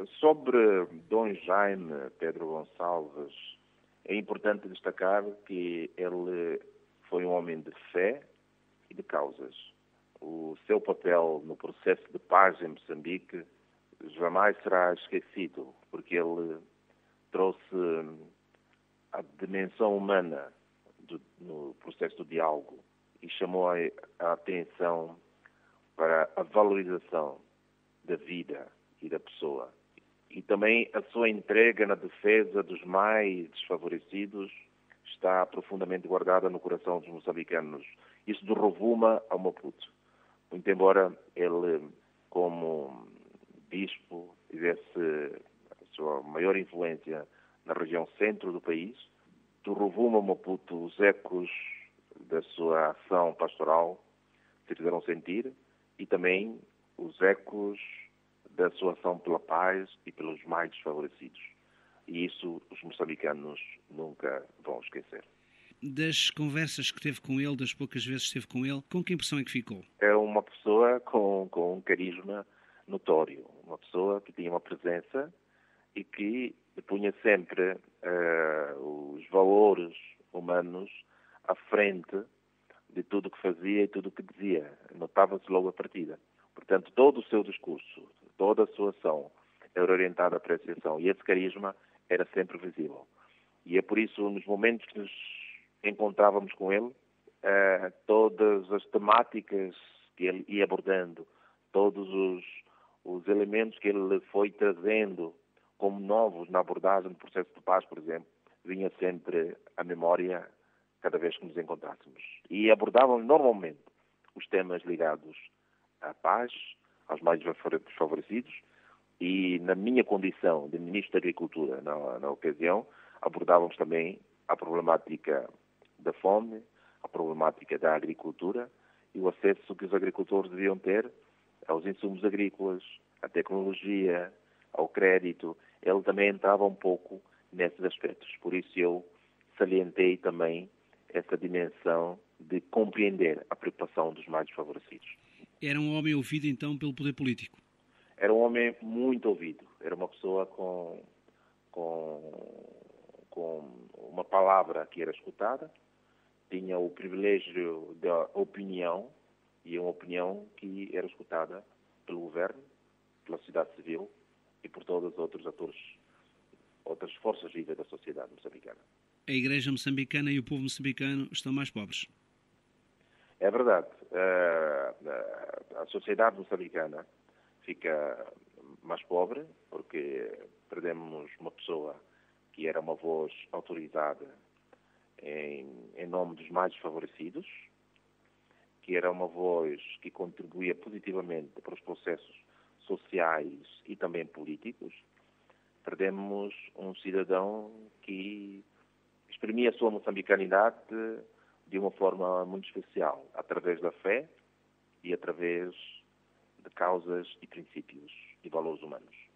Sobre Dom Jaime Pedro Gonçalves, é importante destacar que ele foi um homem de fé e de causas. O seu papel no processo de paz em Moçambique jamais será esquecido, porque ele trouxe a dimensão humana no processo do diálogo e chamou a atenção para a valorização da vida e da pessoa. E também a sua entrega na defesa dos mais desfavorecidos está profundamente guardada no coração dos moçambicanos. Isso do Rovuma ao Maputo. Muito embora ele, como bispo, tivesse a sua maior influência na região centro do país, do Rovuma ao Maputo, os ecos da sua ação pastoral se fizeram sentir e também os ecos da sua ação pela paz e pelos mais desfavorecidos. E isso os moçambicanos nunca vão esquecer. Das conversas que teve com ele, das poucas vezes que esteve com ele, com que impressão é que ficou? É uma pessoa com um carisma notório, uma pessoa que tinha uma presença e que punha sempre os valores humanos à frente de tudo o que fazia e tudo o que dizia. Notava-se logo a partida. Portanto, todo o seu discurso, toda a sua ação era orientada para essa ação e esse carisma era sempre visível. E é por isso, nos momentos que nos encontrávamos com ele, todas as temáticas que ele ia abordando, todos os elementos que ele foi trazendo como novos na abordagem do processo de paz, por exemplo, vinha sempre à memória cada vez que nos encontrássemos. E abordávamos normalmente os temas ligados à paz, aos mais desfavorecidos, e na minha condição de Ministro da Agricultura, na ocasião, abordávamos também a problemática da fome, a problemática da agricultura e o acesso que os agricultores deviam ter aos insumos agrícolas, à tecnologia, ao crédito. Ele também entrava um pouco nesses aspectos. Por isso eu salientei também essa dimensão de compreender a preocupação dos mais desfavorecidos. Era um homem ouvido, então, pelo poder político? Era um homem muito ouvido. Era uma pessoa com uma palavra que era escutada, tinha o privilégio da opinião, e uma opinião que era escutada pelo governo, pela sociedade civil e por todos os outros atores, outras forças vivas da sociedade moçambicana. A Igreja moçambicana e o povo moçambicano estão mais pobres? É verdade. A sociedade moçambicana fica mais pobre porque perdemos uma pessoa que era uma voz autorizada em nome dos mais desfavorecidos, que era uma voz que contribuía positivamente para os processos sociais e também políticos. Perdemos um cidadão que exprimia a sua moçambicanidade de uma forma muito especial, através da fé e através de causas e princípios e valores humanos.